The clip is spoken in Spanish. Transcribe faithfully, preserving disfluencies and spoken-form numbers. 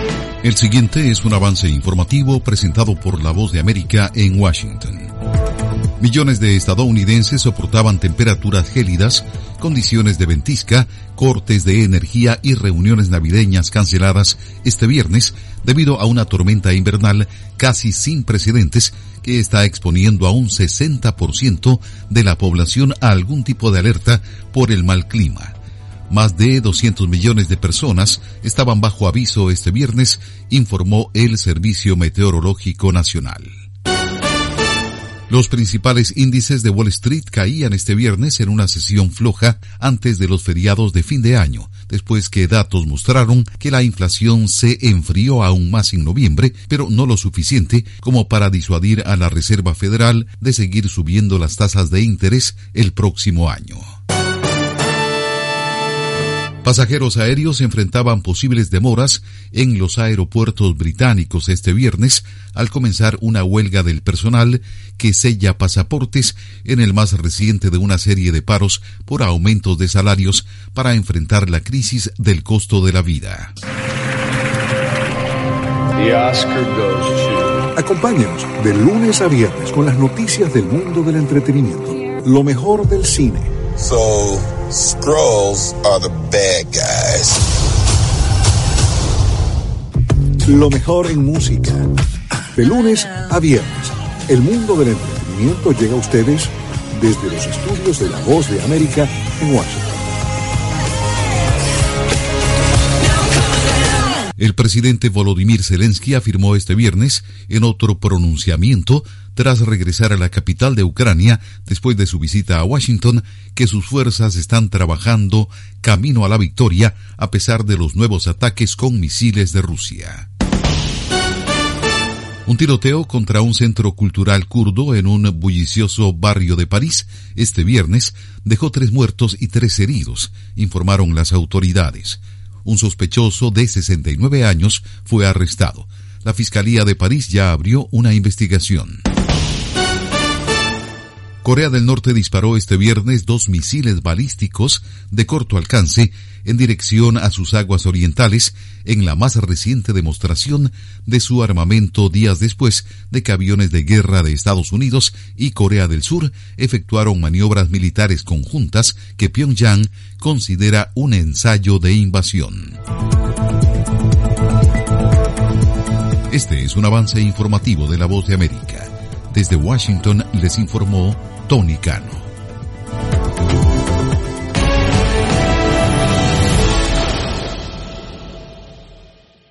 El siguiente es un avance informativo presentado por La Voz de América en Washington. Millones de estadounidenses soportaban temperaturas gélidas, condiciones de ventisca, cortes de energía y reuniones navideñas canceladas este viernes debido a una tormenta invernal casi sin precedentes que está exponiendo a un sesenta por ciento de la población a algún tipo de alerta por el mal clima. Más de doscientos millones de personas estaban bajo aviso este viernes, informó el Servicio Meteorológico Nacional. Los principales índices de Wall Street caían este viernes en una sesión floja antes de los feriados de fin de año, después que datos mostraron que la inflación se enfrió aún más en noviembre, pero no lo suficiente como para disuadir a la Reserva Federal de seguir subiendo las tasas de interés el próximo año. Pasajeros aéreos enfrentaban posibles demoras en los aeropuertos británicos este viernes al comenzar una huelga del personal que sella pasaportes en el más reciente de una serie de paros por aumentos de salarios para enfrentar la crisis del costo de la vida. The Oscar goes to... Acompáñanos de lunes a viernes con las noticias del mundo del entretenimiento, lo mejor del cine. So, Skrulls are the bad guys. Lo mejor en música. De lunes a viernes, el mundo del entretenimiento llega a ustedes desde los estudios de La Voz de América en Washington. El presidente Volodymyr Zelensky afirmó este viernes, en otro pronunciamiento, tras regresar a la capital de Ucrania después de su visita a Washington, que sus fuerzas están trabajando camino a la victoria a pesar de los nuevos ataques con misiles de Rusia. Un tiroteo contra un centro cultural kurdo en un bullicioso barrio de París este viernes dejó tres muertos y tres heridos, informaron las autoridades. Un sospechoso de sesenta y nueve años fue arrestado. La Fiscalía de París ya abrió una investigación. Corea del Norte disparó este viernes dos misiles balísticos de corto alcance en dirección a sus aguas orientales en la más reciente demostración de su armamento días después de que aviones de guerra de Estados Unidos y Corea del Sur efectuaron maniobras militares conjuntas que Pyongyang considera un ensayo de invasión. Este es un avance informativo de La Voz de América. Desde Washington les informó Tony Cano.